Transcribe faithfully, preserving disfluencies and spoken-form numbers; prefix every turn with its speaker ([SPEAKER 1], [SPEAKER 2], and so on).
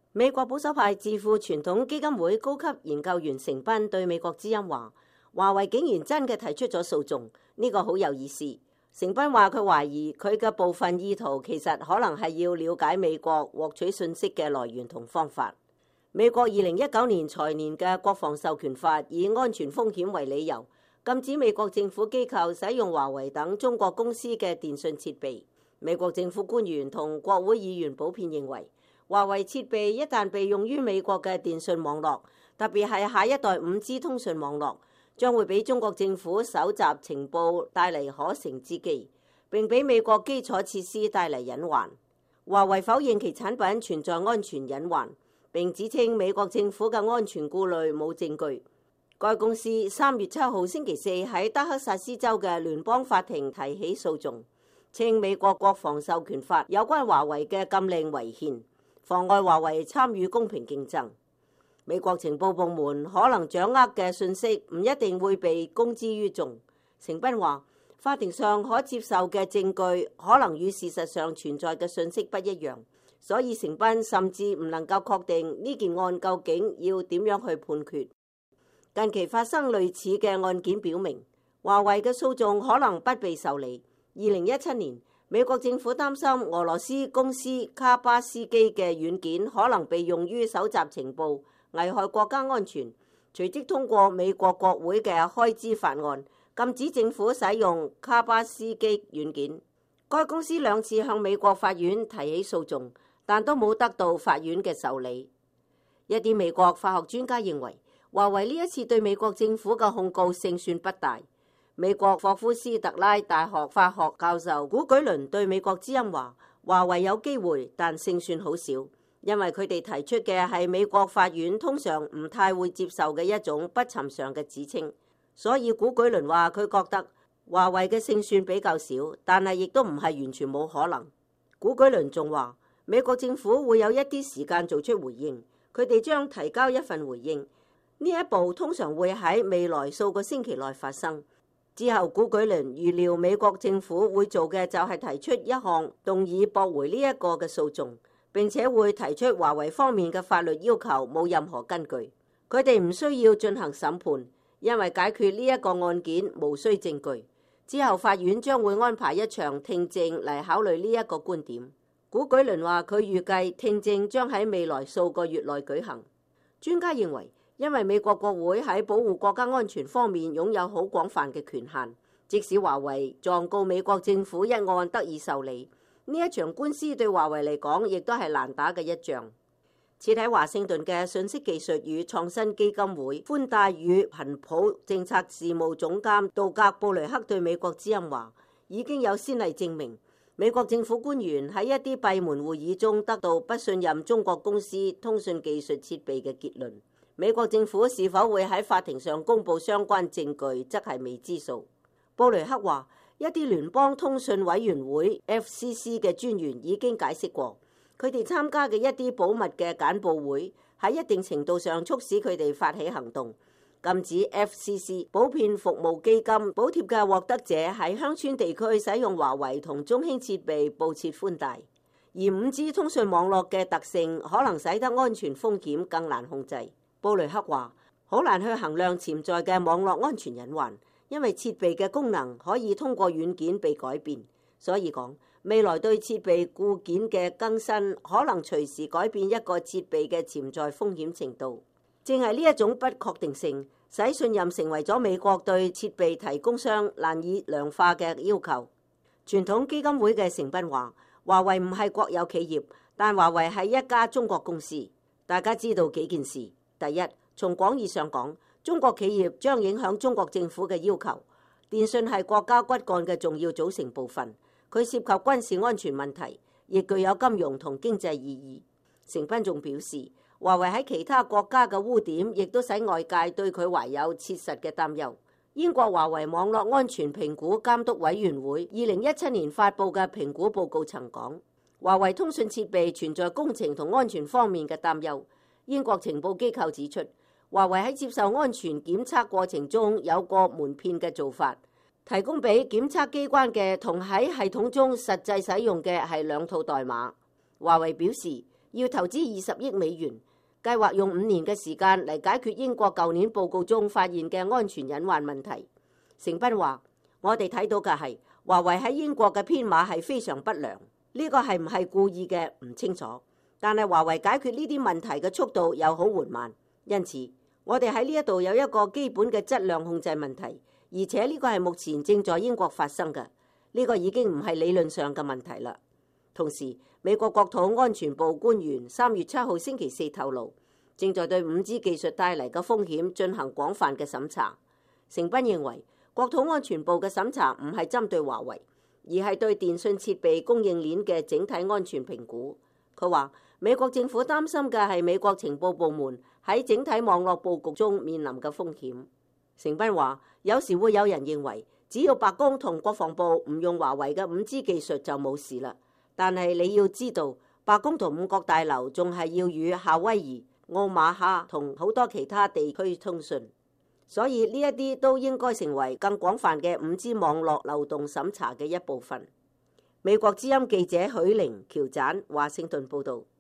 [SPEAKER 1] 美國保守派智庫傳統基金會高級研究員成斌對美國之音話：華為竟然真嘅提出咗訴訟，呢個好有意思。成斌話佢懷疑佢嘅部分意圖其實可能係要了解美國獲取信息嘅來源同方法。美國二零一九年財年嘅國防授權法以安全風險為理由，禁止美國政府機構使用華為等中國公司嘅電信設備。美國政府官員同國會議員普遍認為，華為設備一旦被用於美國嘅電信網絡，特別係下一代五 G 通訊網絡，將會俾中國政府搜集情報帶嚟可乘之機，並俾美國基礎設施帶嚟隱患。華為否認其產品存在安全隱患，並指稱美國政府嘅安全顧慮冇證據。該公司三月七號星期四喺德克薩斯州嘅聯邦法庭提起訴訟，稱美國國防授權法有關華為嘅禁令違憲，妨礙華為參與公平競爭。美國情報部門可能掌握嘅信息唔一定會被公之於眾。成斌話，法庭上可接受嘅證據可能與事實上存在嘅信息不一樣，所以成斌甚至唔能夠確定呢件案究竟要點樣去判決。近期發生類似嘅案件表明，華為嘅訴訟可能不被受理。二零一七年，美國政府擔心俄羅斯公司卡巴斯基嘅軟件可能被用於搜集情報，危害國家安全，隨即通過美國國會嘅開支法案，禁止政府使用卡巴斯基軟件。該公司兩次向美國法院提起訴訟，但都冇得到法院嘅受理。一啲美國法學專家認為，華為呢一次對美國政府嘅控告勝算不大。美國霍夫斯特拉大學法學教授古舉倫對美國之音話：華為有機會，但勝算好少，因為佢哋提出嘅係美國法院通常唔太會接受嘅一種不尋常嘅指稱。所以古舉倫話佢覺得華為嘅勝算比較少，但係亦都唔係完全冇可能。古舉倫仲話，美國政府會有一啲時間做出回應，佢哋將提交一份回應。呢一步通常會喺未來數個星期內發生。之後，古舉倫預料美國政府會做嘅就係提出一項動議駁回呢一個嘅訴訟，並且會提出華為方面嘅法律要求冇任何根據，佢哋唔需要進行審判，因為解決呢一個案件無需證據。之後，法院將會安排一場聽證嚟考慮呢一個觀點。古舉倫話佢預計聽證將喺未來數個月內舉行。專家認為，因為美國國會喺保護國家安全方面擁有好廣泛嘅權限，即使華為狀告美國政府一案得以受理，呢一場官司對華為嚟講亦都係難打嘅一仗。設喺華盛頓嘅信息技術與創新基金會寬帶與頻譜政策事務總監杜格布雷克對美國之音話，已經有先例證明，美國政府官員喺一啲閉門會議中得到不信任中國公司通訊技術設備嘅結論。美國政府是否會喺法庭上公佈相關證據，則係未知數。布雷克話，一啲聯邦通訊委員會 F C C 嘅專員已經解釋過，佢哋參加嘅一啲保密嘅簡報會喺一定程度上促使佢哋發起行動，禁止 F C C 普遍服務基金補貼嘅獲得者喺鄉村地區使用華為同中興設備布設寬帶。而五 G 通訊網絡嘅特性可能使得安全風險更難控制。布雷克話，好難去衡量潛在嘅網絡安全隱患，因為設備嘅功能可以通過軟件被改變，所以講未來對設備固件嘅更新可能隨時改變一個設備嘅潛在風險程度。正係呢一種不確定性，使信任成為咗美國對設備提供商難以量化嘅要求。傳統基金會嘅成斌話，華為唔係國有企業，但華為係一家中國公司。大家知道幾件事。第一，從廣義上講，中國企業將影響中國政府嘅要求。電信係國家骨幹嘅重要組成部分，佢涉及軍事安全問題，亦具有金融同經濟意義。成斌仲表示，華為喺其他國家嘅污點，亦都使外界對佢懷有切實嘅擔憂。英國華為網絡安全評估監督委員會二零一七年發布嘅評估報告曾講，華為通訊設備存在工程同安全方面嘅擔憂。英國情報機構指出，華為喺接受安全檢測過程中有個瞞騙嘅做法，提供俾檢測機關嘅同喺系統中實際使用嘅係兩套代碼。華為表示， 要投資二十億美元，計劃用五年嘅時間嚟解決英國舊年報告中發現嘅安全隱患問題。成斌話：我哋睇到嘅係華為喺英國嘅編碼係非常不良，呢個係唔係故意嘅唔清楚，但係華為解決呢啲問題嘅速度又好緩慢，因此我哋喺呢一度有一個基本嘅質量控制問題，而且呢個係目前正在英國發生嘅，呢個已經唔係理論上嘅問題啦。同時，美國國土安全部官員三月七號星期四透露，正在對五 G 技術帶嚟嘅風險進行廣泛嘅審查。成斌認為，國土安全部嘅審查唔係針對華為，而係對電信設備供應鏈嘅整體安全評估。佢話，美國政府擔心嘅係美國情報部門喺整體網絡佈局中面臨嘅風險。成斌話，有時會有人認為，只要白宮同國防部唔用華為嘅五 G 技術就冇事啦。但係你要知道，白宮同五角大樓仲係要與夏威夷、奧馬哈同好多其他地區通訊，所以呢一啲都應該成為更廣泛嘅五 G 網絡漏洞審查嘅一部分。美國之音記者許玲、喬盞華盛頓報導。